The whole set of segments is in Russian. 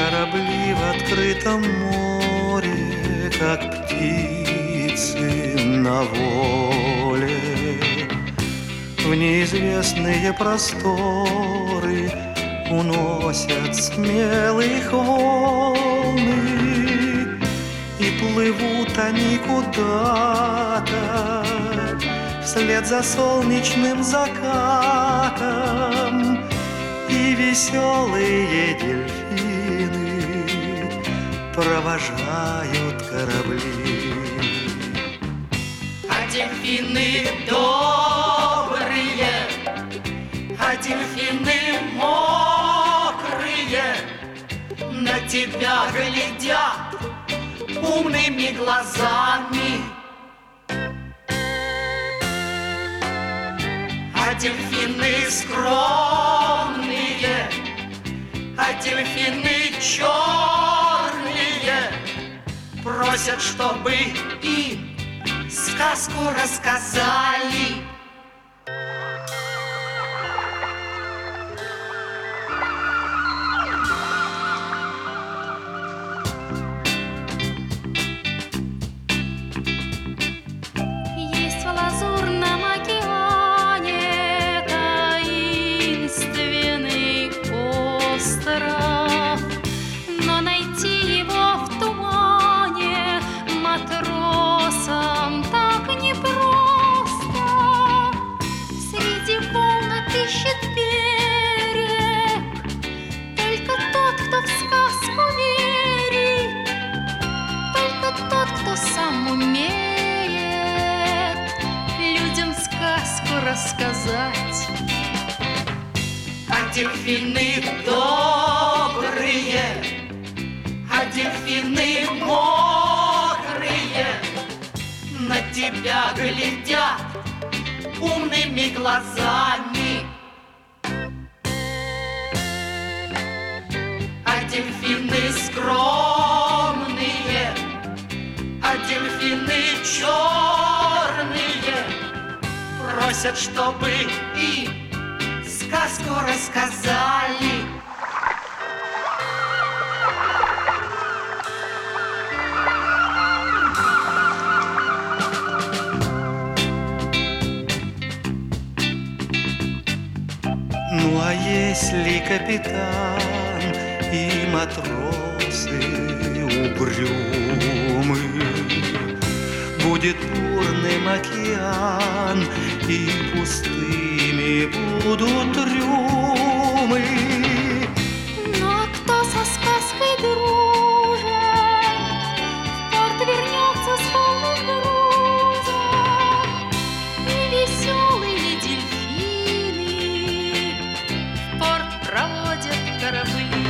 Корабли в открытом море, как птицы на воле, в неизвестные просторы уносят смелых волны, и плывут они куда-то вслед за солнечным закатом, и веселые дельфины провожают корабли. А дельфины добрые, а дельфины мокрые на тебя глядят умными глазами. А дельфины скромные, а дельфины черные просят, чтобы им сказку рассказали. Есть в лазурном океане таинственный остров, но найти его в тумане матросам так непросто. Среди волн отыщет берег только тот, кто в сказку верит, только тот, кто сам умеет людям сказку рассказать. А дельфины добрые, а дельфины мокрые на тебя глядят умными глазами. А дельфины скромные, а дельфины черные просят, чтобы им сказку рассказали. Ну а если капитан и матросы угрюмы, будет бурным океан, и пустыми будут трюмы. Ну а кто со сказкой дружит, в порт вернется с полным грузом, и веселые дельфины в порт проводят корабли.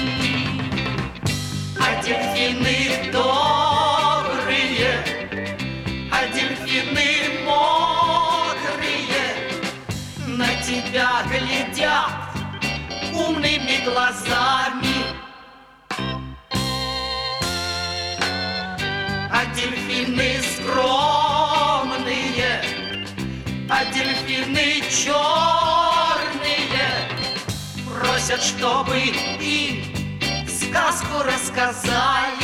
А дельфины добрые, а дельфины мокрые на тебя глядят умными глазами. А дельфины скромные, а дельфины черные просят, чтобы им сказку рассказали.